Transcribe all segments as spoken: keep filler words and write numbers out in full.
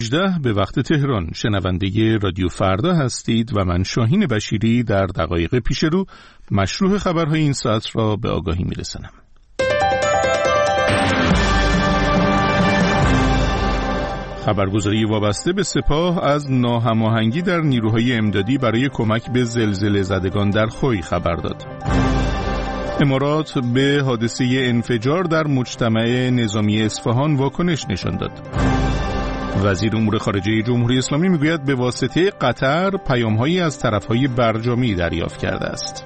هجده به وقت تهران. شنونده رادیو فردا هستید و من شاهین بشیری در دقایق پیش رو مشروع خبرهای این ساعت را به آگاهی میرسانم. خبرگزاری وابسته به سپاه از ناهماهنگی در نیروهای امدادی برای کمک به زلزله زدگان در خوی خبر داد. امارات به حادثه انفجار در مجتمع نظامی اصفهان واکنش نشان داد. وزیر امور خارجه جمهوری اسلامی میگوید به واسطه قطر پیام‌هایی از طرف‌های برجامی دریافت کرده است.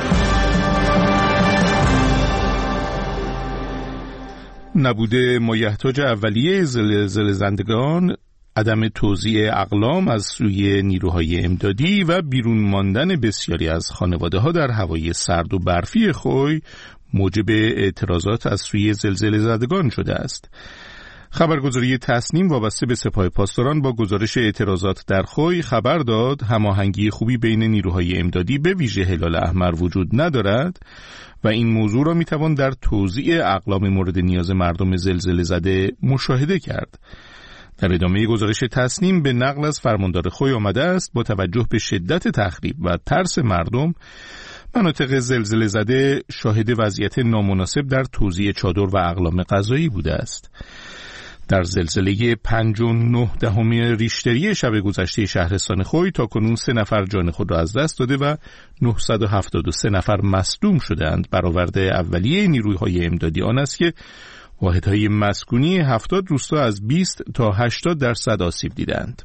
نبود مایحتاج اولیه زلزله زدگان، عدم توزیع اقلام از سوی نیروهای امدادی و بیرون ماندن بسیاری از خانواده‌ها در هوای سرد و برفی خوی موجب اعتراضات از سوی زلزله زدگان شده است. خبرگزاری تصنیم وابسته به سپاه پاسداران با گزارش اعتراضات در خوی خبر داد هماهنگی خوبی بین نیروهای امدادی به ویژه هلال احمر وجود ندارد و این موضوع را میتوان در توزیع اقلام مورد نیاز مردم زلزله زده مشاهده کرد. در ادامه گزارش تصنیم به نقل از فرماندار خوی آمده است با توجه به شدت تخریب و ترس مردم، مناطق زلزله زده شاهد وضعیت نامناسب در توزیع چادر و اقلام غذایی بوده است. در زلزله پنج و نه دهم ریشتری شب گذشته شهرستان خوی تا کنون سه نفر جان خود را از دست داده و نهصد و هفتاد و سه نفر مصدوم شدند. برآورد اولیه نیروهای امدادی آن است که واحدهای مسکونی هفتاد روستا از بیست تا هشتاد درصد آسیب دیدند.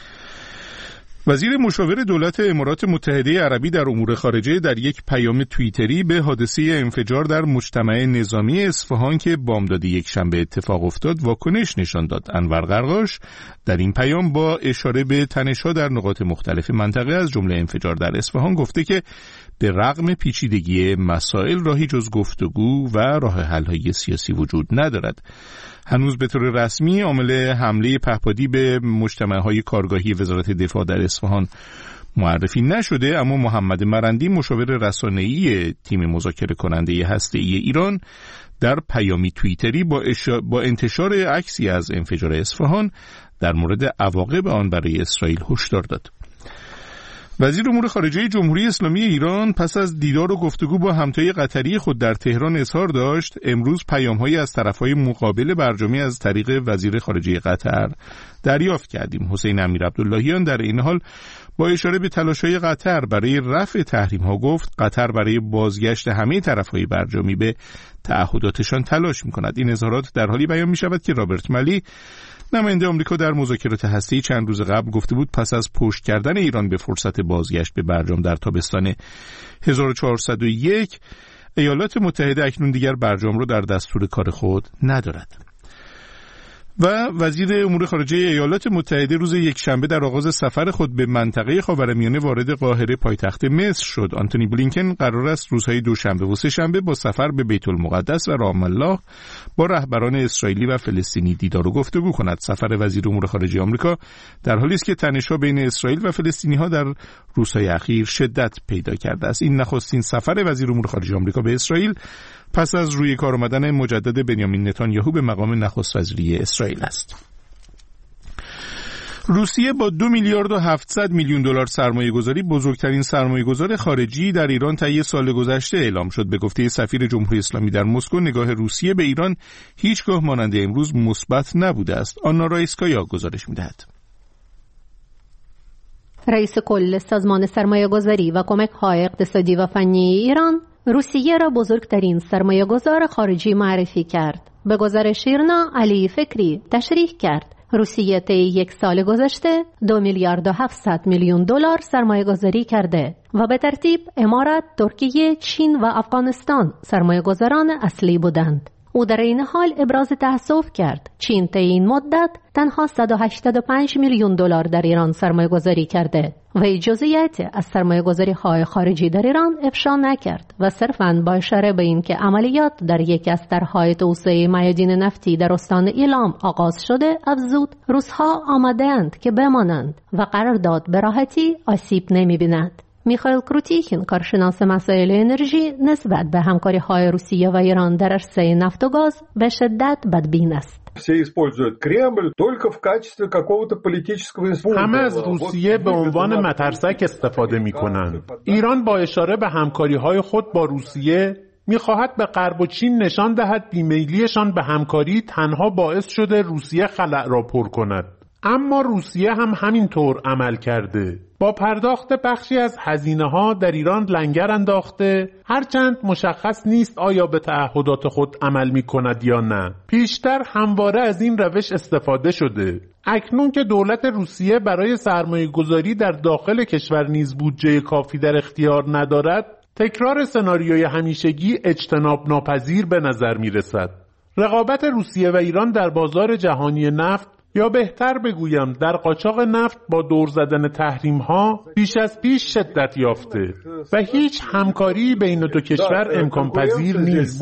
وزیر مشاور دولت امارات متحده عربی در امور خارجه در یک پیام توییتری به حادثه انفجار در مجتمع نظامی اصفهان که بامداد یک شنبه اتفاق افتاد واکنش نشان داد. انور قرقاش در این پیام با اشاره به تنش‌ها در نقاط مختلف منطقه از جمله انفجار در اصفهان گفته که به رغم پیچیدگی مسائل راهی جز گفتگو و راه حل‌های سیاسی وجود ندارد. هنوز به طور رسمی عامل حمله پهپادی به مجتمع‌های کارگاهی وزارت دفاع در اصفهان معرفی نشده، اما محمد مرندی مشاور رسانه‌ای تیم مذاکره کننده هسته‌ای ایران در پیامی توییتری با, اشا... با انتشار عکسی از انفجار اصفهان در مورد عواقب آن برای اسرائیل هشدار داد. وزیر امور خارجه جمهوری اسلامی ایران پس از دیدار و گفتگو با همتای قطری خود در تهران اظهار داشت امروز پیام‌هایی از طرف‌های مقابل برجامی از طریق وزیر خارجه قطر دریافت کردیم. حسین امیرعبداللهیان در این حال با اشاره به تلاش‌های قطر برای رفع تحریم‌ها گفت قطر برای بازگشت همه طرف‌های برجامی به تعهداتشان تلاش می‌کند. این اظهارات در حالی بیان می‌شود که رابرت مالی نماینده آمریکا در مذاکرات هسته‌ای چند روز قبل گفته بود پس از پشت کردن ایران به فرصت بازگشت به برجام در تابستان هزار و چهارصد و یک ایالات متحده اکنون دیگر برجام را در دستور کار خود ندارد. و وزیر امور خارجه ایالات متحده روز یکشنبه در آغاز سفر خود به منطقه خاورمیانه وارد قاهره پایتخت مصر شد. آنتونی بلینکن قرار است روزهای دوشنبه و سه‌شنبه با سفر به بیت المقدس و رام الله با رهبران اسرائیلی و فلسطینی دیدار و گفتگو کند. سفر وزیر امور خارجه آمریکا در حالی است که تنش‌ها بین اسرائیل و فلسطینی‌ها در روزهای اخیر شدت پیدا کرده است. این نخستین سفر وزیر امور خارجه آمریکا به اسرائیل پس از روی کار آمدن مجدد بنیامین نتانیاهو به مقام نخست وزیری اسرائیل است. روسیه با دو میلیارد و هفتصد میلیون دلار سرمایه گذاری بزرگترین سرمایه گذار خارجی در ایران طی سال گذشته اعلام شد. به گفته سفیر جمهوری اسلامی در مسکو نگاه روسیه به ایران هیچگاه مانند امروز مثبت نبوده است. آنا رایسکایا گزارش می‌دهد. رئیس کل سازمان سرمایه گذاری و کمک‌های اقتصادی و فنی ایران روسیه را بزرگترین سرمایه گذار خارجی معرفی کرد. به گزارش ایرنا علی فکری تشریح کرد روسیه طی یک سال گذشته دو میلیارد و هفتصد میلیون دلار سرمایه گذاری کرده و به ترتیب امارات، ترکیه، چین و افغانستان سرمایه گذاران اصلی بودند. او در این حال ابراز تأسف کرد چین طی این مدت تنها صد و هشتاد و پنج میلیون دلار در ایران سرمایه گذاری کرده و جزئیات از سرمایه گذاری های خارجی در ایران افشا نکرد و صرفاً با اشاره به این که عملیات در یکی از طرح‌های توسعه معادن نفتی در استان ایلام آغاز شده افزود روس‌ها آماده‌اند که بمانند و قرارداد به راحتی آسیب نمی‌بیند. میخائیل کروتیخین کارشناس مسائل انرژی نسبت به همکاری‌های روسیه و ایران در عرصه نفت و گاز به شدت بدبین است. همه از روسیه به عنوان مترسک استفاده می‌کنند. ایران با اشاره به همکاری‌های خود با روسیه می‌خواهد به غرب و چین نشان دهد بیمیلیشان به همکاری تنها باعث شده روسیه خلأ را پر کند. اما روسیه هم همینطور عمل کرده. با پرداخت بخشی از هزینه‌ها در ایران لنگر انداخته، هرچند مشخص نیست آیا به تعهدات خود عمل می‌کند یا نه. پیشتر همواره از این روش استفاده شده. اکنون که دولت روسیه برای سرمایه‌گذاری در داخل کشور نیز بودجه کافی در اختیار ندارد، تکرار سناریوی همیشگی اجتناب ناپذیر به نظر می‌رسد. رقابت روسیه و ایران در بازار جهانی نفت، یا بهتر بگویم در قاچاق نفت، با دور زدن تحریم‌ها بیش از پیش شدت یافته و هیچ همکاری بین دو کشور امکان پذیر نیست.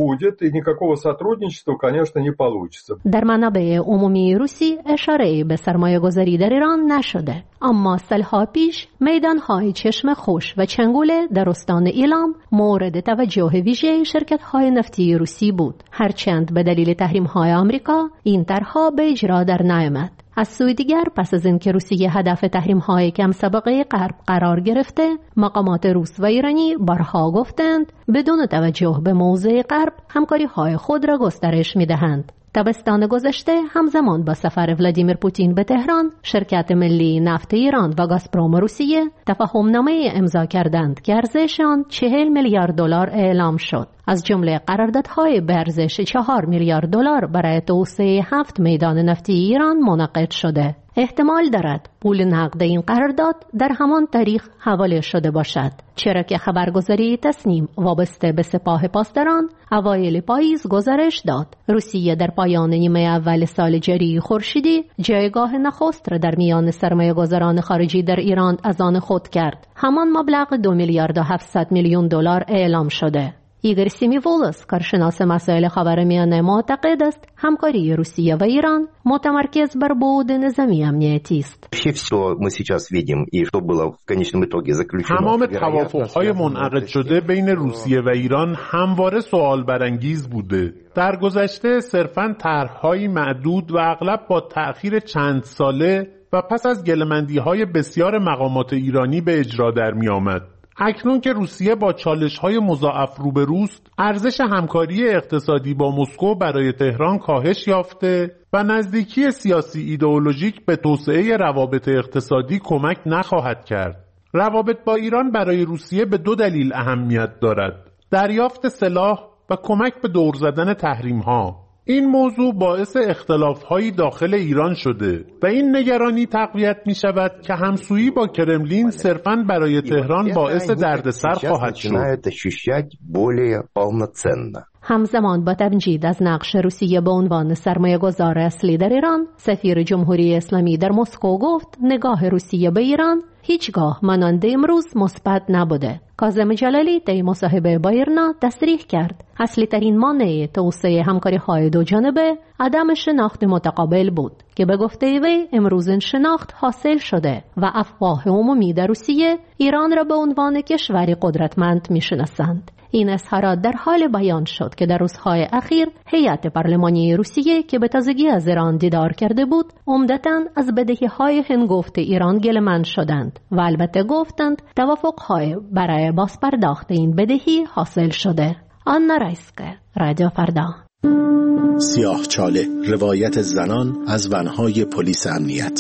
در منابع عمومی روسی اشاره‌ای به سرمایه‌گذاری در ایران نشده، اما سالها پیش میدان‌های چشم خوش و چنگوله در استان ایلام مورد توجه ویژه شرکت‌های نفتی روسی بود، هرچند به دلیل تحریم‌های آمریکا این طرح‌ها به اجرا در نیامد. از سوی دیگر پس از اینکه روسیه هدف تحریم‌های کم سابقه غرب قرار گرفته، مقامات روس و ایرانی بارها گفتند بدون توجه به موضع غرب همکاری‌های خود را گسترش می‌دهند. تابستان گذشته همزمان با سفر ولادیمیر پوتین به تهران، شرکت ملی نفت ایران و گازپروم روسیه تفاهم‌نامه امضا کردند که ارزش آن چهل میلیارد دلار اعلام شد. از جمله قراردادهای به ارزش چهار میلیارد دلار برای توسعه هفت میدان نفتی ایران منعقد شده. احتمال دارد پول نقد این قرارداد در همان تاریخ حواله شده باشد، چرا که خبرگزاری تصنیم وابسته به سپاه پاسداران اوایل پاییز گزارش داد روسیه در پایان نیمه اول سال جاری خورشیدی جایگاه نخست را در میان سرمایه‌گذاران خارجی در ایران از آن خود کرد. همان مبلغ دو میلیارد و هفتصد میلیون دلار اعلام شده. ایگور سیمیولوس، کارشناس مسائل خاورمیانه، معتقد است همکاری روسیه و ایران متمرکز بر بعد نظامی امنیتی است. تمام توافق‌های منعقد شده بین روسیه و ایران همواره سوال برانگیز بوده. در گذشته صرفاً طرح‌های معدود و اغلب با تأخیر چند ساله و پس از گله‌مندی‌های بسیار مقامات ایرانی به اجرا در می‌آمد. اکنون که روسیه با چالش‌های مضاعف روبروست، ارزش همکاری اقتصادی با مسکو برای تهران کاهش یافته و نزدیکی سیاسی ایدئولوژیک به توسعه روابط اقتصادی کمک نخواهد کرد. روابط با ایران برای روسیه به دو دلیل اهمیت دارد: دریافت سلاح و کمک به دور زدن تحریم‌ها. این موضوع باعث اختلاف‌های داخل ایران شده و این نگرانی تقویت می‌شود که همسویی با کرملین صرفاً برای تهران باعث دردسر خواهد شد. همزمان با تمجید از نقش روسیه به عنوان سرمایه‌گذار اصلی در ایران، سفیر جمهوری اسلامی در مسکو گفت نگاه روسیه به ایران هیچگاه مانند امروز مثبت نبوده. کاظم جلالی طی مصاحبه با ایرنا تصریح کرد اصلی ترین مانع توسعه همکاری‌های دو جانبه عدم شناخت متقابل بود که به گفته وی امروز این شناخت حاصل شده و افواه عمومی در روسیه ایران را به عنوان کشوری قدرتمند می‌شناسند. این اظهارات در حال بیان شد که در روزهای اخیر هیئت پارلمانی روسیه که به تازگی از ایران دیدار کرده بود عمدتاً از بدهی‌های هنگفت ایران گله‌مند شدند و البته گفتند توافق‌های برای بازپرداخت این بدهی حاصل شده. آنا رایسکه، رادیو فردا. سیاه چاله، روایت زنان از ونهای پلیس امنیت.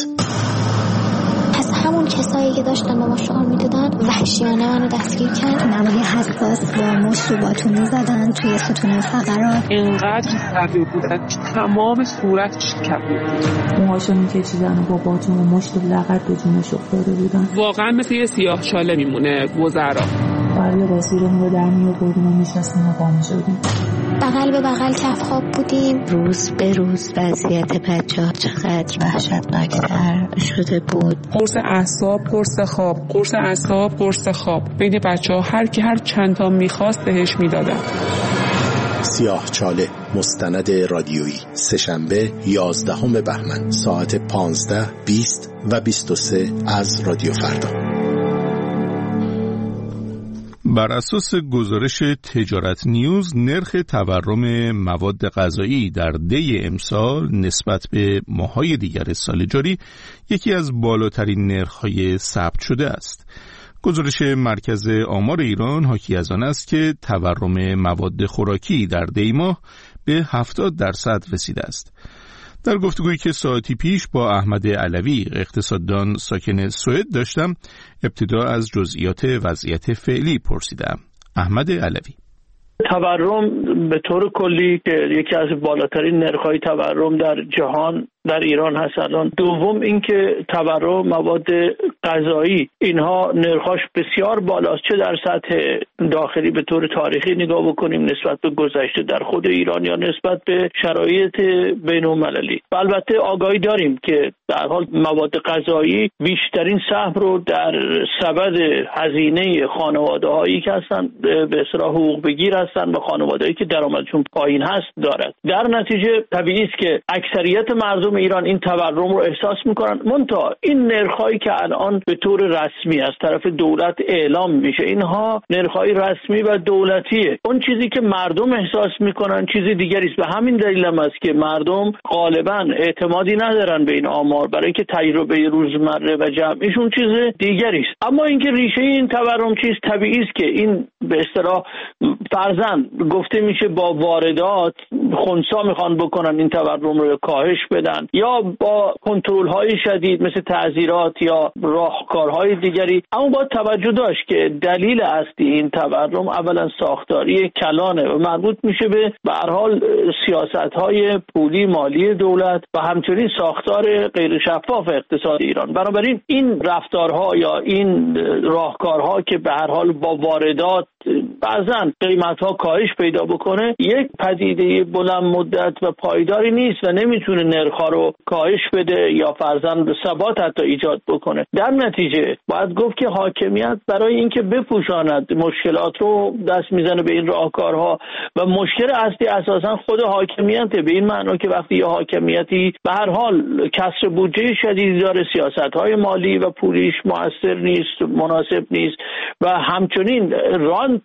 همون کسایی که داشتن با ما شعار میدادن وحشیانه منو دستگیر کرد. نمای حساس با مشت و باتون میزدن توی ستون فقرات. اینقدر کبیر بودن که تمام صورتش کبیر بود. موهاشو میکشیدن و با باتون و مشت و لغت به جونش افتاده بودن. واقعا مثل یه سیاه چاله میمونه وزرا. برای بازیرمون رو در میآوردیم و میشستیم و پا میشدیم. بغل به بغل کف خواب بودیم. روز به روز وضعیت بچه‌ها چقدر وحشتناک‌تر شده بود. قرص اعصاب، قرص خواب، قرص اعصاب، قرص خواب. بین بچه‌ها هر کی هر چند تا می‌خواست بهش میدادن. سیاه چاله، مستند رادیویی، سه‌شنبه یازدهم بهمن ساعت پانزده، بیست و بیست و سه از رادیو فردا. بر اساس گزارش تجارت نیوز، نرخ تورم مواد غذایی در دی امسال نسبت به ماه‌های دیگر سال جاری یکی از بالاترین نرخ‌های ثبت شده است. گزارش مرکز آمار ایران حاکی از آن است که تورم مواد خوراکی در دی ماه به هفتاد درصد رسیده است. در گفتگویی که ساعتی پیش با احمد علوی اقتصاددان ساکن سوئد داشتم، ابتدا از جزئیات وضعیت فعلی پرسیدم. احمد علوی: تورم به طور کلی که یکی از بالاترین نرخ‌های تورم در جهان در ایران هست الان. دوم اینکه تورم مواد غذایی اینها نرخاش بسیار بالاست، چه در سطح داخلی به طور تاریخی نگاه بکنیم نسبت به گذشته در خود ایران یا نسبت به شرایط بین‌المللی. و البته آگاهی داریم که در حال مواد غذایی بیشترین سهم رو در سبد هزینه خانواده‌هایی که هستن به اصطلاح حقوق بگیر هستن و خانواده‌ای که درآمدشون پایین هست دارد. در نتیجه طبیعی است که اکثریت مردم ایران این تورم رو احساس میکنن. منتها این نرخ‌هایی که الان به طور رسمی از طرف دولت اعلام میشه، اینها نرخ‌های رسمی و دولتیه. اون چیزی که مردم احساس میکنن چیزی دیگری است. به همین دلیل هم است که مردم غالبا اعتمادی ندارن به این آمار، برای اینکه تجربه روزمره و جمعیشون چیز دیگری است. اما اینکه ریشه این تورم چیست، طبیعی است که این به اصطلاح فرضاً گفته میشه با واردات خنثی میخوان بکنن این تورم رو کاهش بدن، یا با کنترل‌های شدید مثل تعزیرات یا راهکارهای دیگری. اما باید توجه داشت که دلیل اصلی این تورم اولا ساختاری کلانه و مربوط میشه به به هر حال سیاست‌های پولی مالی دولت و همچنین ساختار غیر شفاف اقتصاد ایران. بنابراین این رفتارها یا این راهکارها که به هر حال با واردات بعضاً قیمت‌ها کاهش پیدا بکنه، یک پدیده بلند مدت و پایداری نیست و نمیتونه نرخ‌ها رو کاهش بده یا فرضاً به ثبات حتی ایجاد بکنه. در نتیجه باید گفت که حاکمیت برای اینکه بپوشاند مشکلات رو دست میزنه به این راهکارها و مشکل اصلی اساساً خود حاکمیته، به این معنی که وقتی یه حاکمیتی به هر حال کسر بودجه شدیدی داره، سیاست‌های مالی و پولیش مؤثر نیست، مناسب نیست و همچنین رانت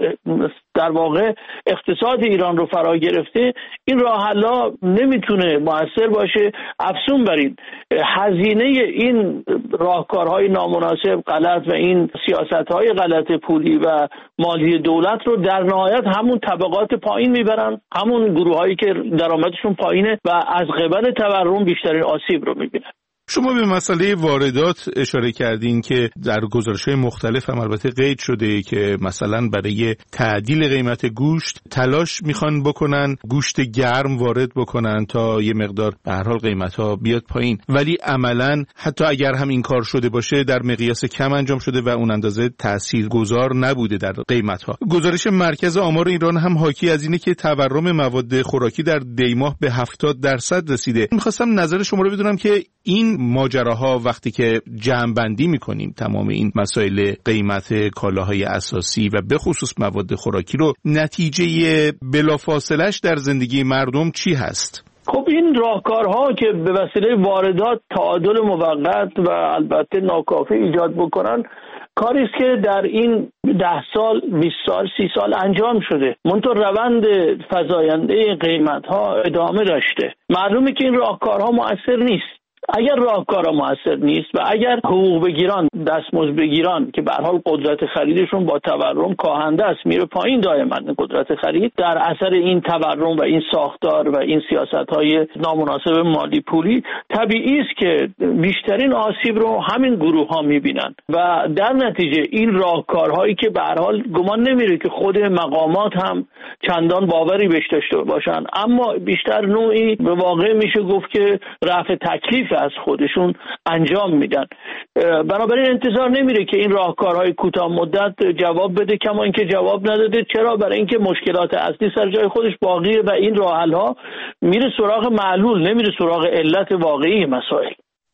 در واقع اقتصاد ایران رو فرا گرفته، این راه حل‌ها نمیتونه مؤثر باشه. افزون بر این هزینه این راهکارهای نامناسب غلط و این سیاست‌های غلط پولی و مالی دولت رو در نهایت همون طبقات پایین میبرن، همون گروهایی که درآمدشون پایینه و از قبل تورم بیشترین آسیب رو میبینن. شما به مسئله واردات اشاره کردین که در گزارش‌های مختلف هم البته قید شده که مثلا برای تعدیل قیمت گوشت تلاش میخوان بکنن گوشت گرم وارد بکنن تا یه مقدار به هر حال قیمت‌ها بیاد پایین، ولی عملاً حتی اگر هم این کار شده باشه در مقیاس کم انجام شده و اون اندازه تاثیرگذار نبوده در قیمت‌ها. گزارش مرکز آمار ایران هم حاکی از اینه که تورم مواد خوراکی در دی ماه به هفتاد درصد رسیده. می‌خواستم نظر شما رو بدونم که این ماجراها وقتی که جمع‌بندی می‌کنیم تمام این مسائل قیمت کالاهای اساسی و به خصوص مواد خوراکی رو، نتیجه بلافاصله‌اش در زندگی مردم چی هست؟ خب این راهکارها که به وسیله واردات تعادل موقت و البته ناکافی ایجاد بکنن، کاری است که در این ده سال، بیست سال، سی سال انجام شده. منتها روند فزاینده قیمت‌ها ادامه داشته. معلومه که این راهکارها مؤثر نیست. اگر راهکارا مؤثر نیست و اگر حقوق بگیران، دستمزد بگیران که به هر حال قدرت خریدشون با تورم کاهنده است، میره پایین دائما قدرت خرید، در اثر این تورم و این ساختار و این سیاست‌های نامناسب مالی پولی، طبیعی است که بیشترین آسیب رو همین گروه‌ها می‌بینن و در نتیجه این راهکارهایی که به هر حال گمان نمیره که خود مقامات هم چندان باوری بهش داشته باشن، اما بیشتر نوعی به واقع میشه گفت که رفع تکلیف از خودشون انجام میدن. بنابراین انتظار نمیره که این راهکارهای کوتاه مدت جواب بده، کما اینکه جواب نداده. چرا؟ برای اینکه مشکلات اصلی سر جای خودش باقیه و این راه حل ها میره سراغ معلول، نمیره سراغ علت واقعی مسائل.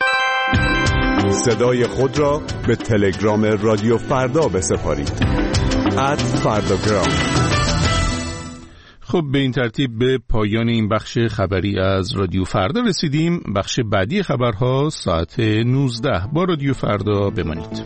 صدای خود را به تلگرام رادیو فردا بسپارید. ات فرداگرام. خب به این ترتیب به پایان این بخش خبری از رادیو فردا رسیدیم. بخش بعدی خبرها ساعت نوزده. با رادیو فردا بمانید.